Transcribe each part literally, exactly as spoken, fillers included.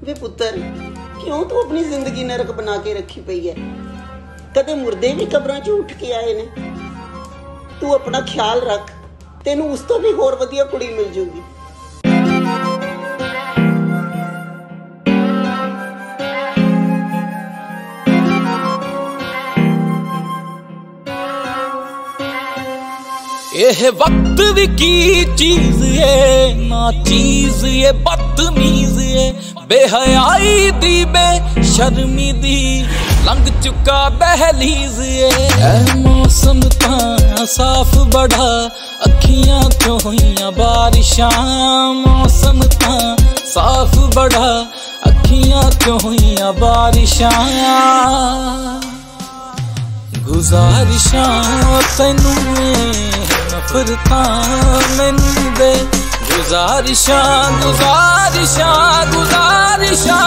वे पुत्र क्यों तू अपनी जिंदगी नरक बना के रखी पई है? कदे मुर्दे भी कब्रां च उठ के आए ने। तू अपना ख्याल रख, तेनू उस तो भी होर वधिया कुड़ी मिल जूगी। यह वक्त भी की चीज है ना, चीज ये बदतमीज है, बेहयाई दी बेशर्मी दी लंघ चुका दहलीज है। मौसम ता साफ बड़ा अखियां क्यों हुईयां बारिशां, मौसम ता साफ बड़ा अखियां क्यों हुईयां बारिशां। गुजारिशां तैनू नफरतां मैनू दे, गुजारिशां गुजारिशां गुजारिशां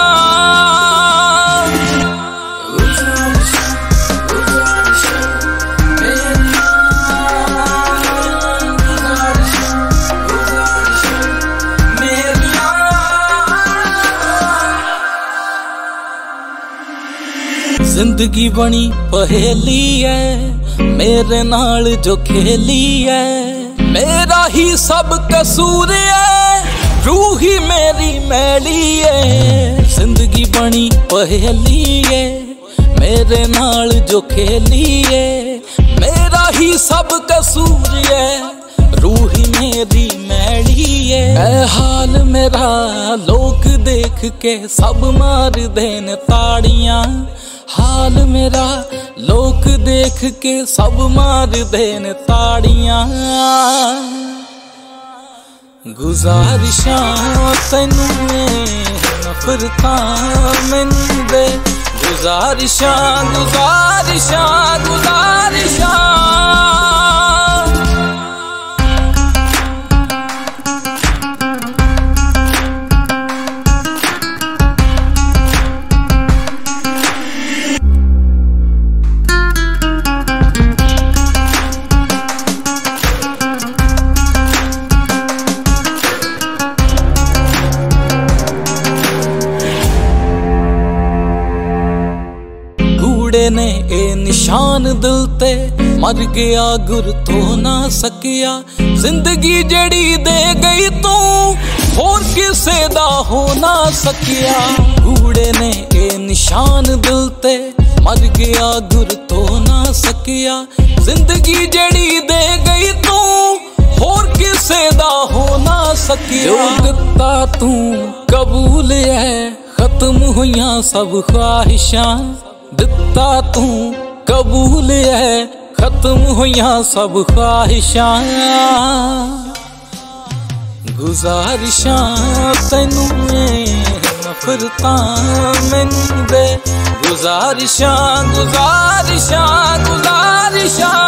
जिंदगी बनी पहेली है मेरे नाल जो खेली है, मेरा ही सब कसूर है, रूह ही मेरी मैली है। जिंदगी बनी पहेली है मेरे नाल जो खेली है, मेरा ही सब कसूर है, रूह ही मेरी मैली है। ऐ हाल मेरा लोग देख के सब मार देन ताड़ियां, हाल मेरा लोग देख के सब मार देन ताड़ियां। गुजारिशां तैनू नफरतां मैनू दे, गुजारिशां गुजारिशां गुजारिशां ने ए निशान दिल ते मर गया गुर तो ना सकिया, जिंदगी जड़ी दे गई तू होर किसे दा हो ना सकिया। कूड़े ने ए निशान दिल ते मर गया गुर तो ना सकिया, जिंदगी जड़ी दे गई तू होर किसे दा हो ना सकिया। जो दिता तू कबूल है खत्म हुईयां सब ख्वाहिशां, दिता तू कबूल है खत्म हुईयां सब ख्वाहिशां। गुजारिशां तैनू नफरतां मैनू दे, गुजारिशां गुजारिशां गुजारिशां